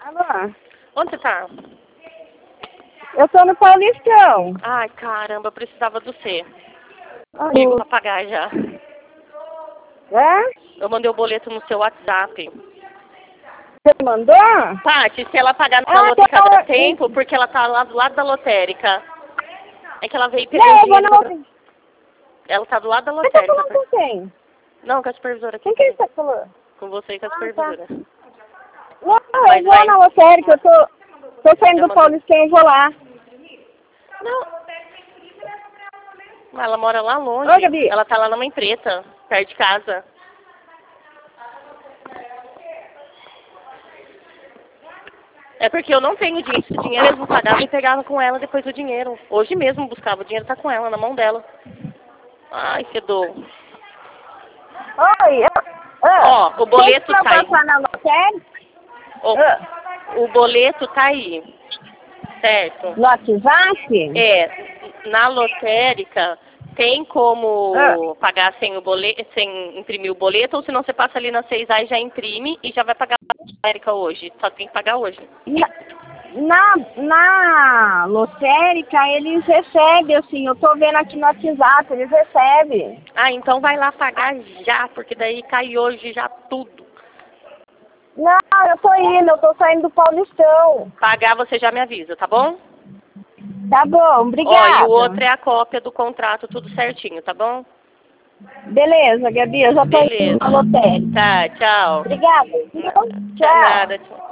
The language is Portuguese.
Alô? Onde você tá? Eu tô no Paulistão. Ai, caramba, eu precisava do C. Alô? Ligo pra pagar já. É? Eu mandei o boleto no seu WhatsApp. Você mandou? Paty, se ela pagar na Ah, lotérica então... dá tempo, porque ela tá lá do lado da lotérica. É que ela veio pegar Não, o eu vou na dinheiro. outra... Ela tá do lado da Você tá lotérica. falando com quem? Não, com a supervisora aqui. Com quem você tá falando? Com você e com a Ah, tá. supervisora. Não, Mas eu vou vai. na lotérica, eu tô saindo Já do mandei. Paulistão e vou lá. Não. Ela mora lá longe. Ô, Gabi. Ela tá lá numa empresa, perto de casa. É porque eu não tenho dinheiro. Esse dinheiro eles não pagavam e pegava com ela depois o dinheiro. Hoje mesmo buscava. O dinheiro tá com ela, na mão dela. Ai, que dor. Oi, Ó, o boleto tem que tá aí. passar na lotérica? O boleto tá aí. Certo? No WhatsApp? É, na lotérica tem como pagar sem o boleto, sem imprimir o boleto, ou senão você passa ali na 6A e já imprime e já vai pagar a lotérica hoje. Só tem que pagar hoje. Na lotérica eles recebem, assim, eu tô vendo aqui no WhatsApp, eles recebem. Ah, então vai lá pagar já, porque daí cai hoje já tudo. Não, eu tô indo, eu tô saindo do Paulistão. Pagar você já me avisa, tá bom? Tá bom, Ó, obrigada. e o outro é a cópia do contrato, tudo certinho, tá bom? Beleza, Gabi, eu já tô indo Beleza. na lotérica. Tá, tchau. Obrigada. Tchau. Nada, tchau.